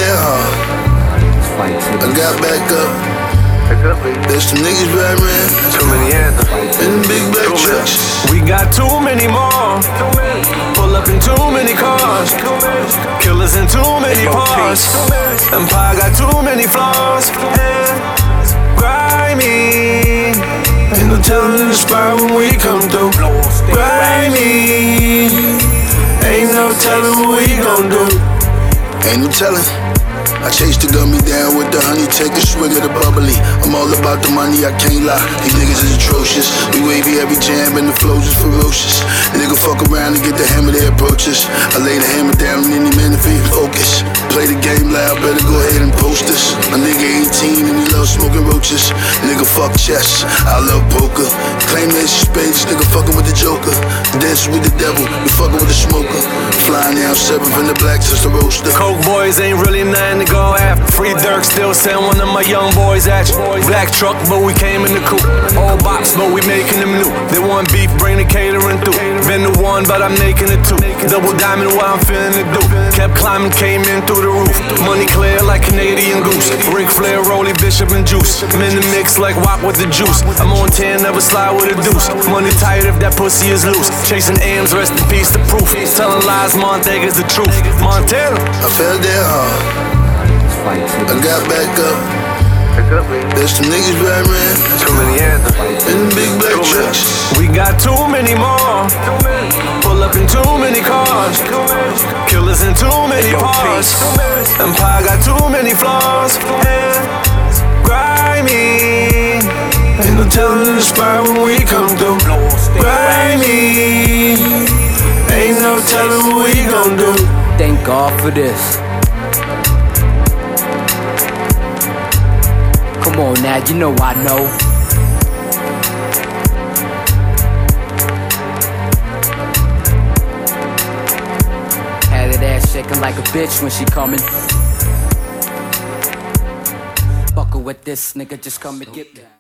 that hard. I got back up. There's some niggas back, man. Too many anthems. In the big black trucks. We got too many more. Pull up in too many cars. Killers in too many parts. Empire got too many flaws. Grimy. Ain't no telling the spot when we come through. Grimy. Ain't no telling what we gon' do. Ain't no telling. I chase the gummy down with the honey, take a swig of the bubbly. I'm all about the money, I can't lie. These niggas is atrocious. We wavy every jam and the flows is ferocious. Nigga fuck around and get the hammer, they approach us. I lay the hammer down on any man if he focus. Play the game loud, better go ahead and post us. My nigga 18 and he love smoking roaches. Nigga fuck chess, I love poker. Claim that spades, nigga fucking with the joker. Dance with the devil, you fucking with the smoker. Flying down 7th in the black since the roaster. Coke boys ain't really nothing to go after. Free Dirk still send one of my young boys at you. Black truck, but we came in the coupe. Old box, but we making them new. They want beef, bring the catering through. Been the one, but I'm making it two. Double diamond, what I'm feeling to do. Kept climbing, came in through the roof. Money clear like Canadian Goose. Ric Flair, Rolly, Bishop, and Juice. I'm in the mix like Wok with the juice. I'm on 10, never slide with a deuce. Money tight if that pussy is loose. Chasing M's, rest in peace, the proof. Telling lies, Montega's the truth. Montana. I felt that hard. I got back up. There's some niggas back, man. Too many anthems. In the big black trucks. We got too many more. Pull up in too many cars. Killers in too many parts. Empire got too many flaws. Grimy. Ain't no telling the spot when we come through. Grimy. Ain't no telling what we gon' do. Thank God for this. Come on now, you know I know. Had that ass shaking like a bitch when she coming. Fuckin' with this nigga, just come and get me.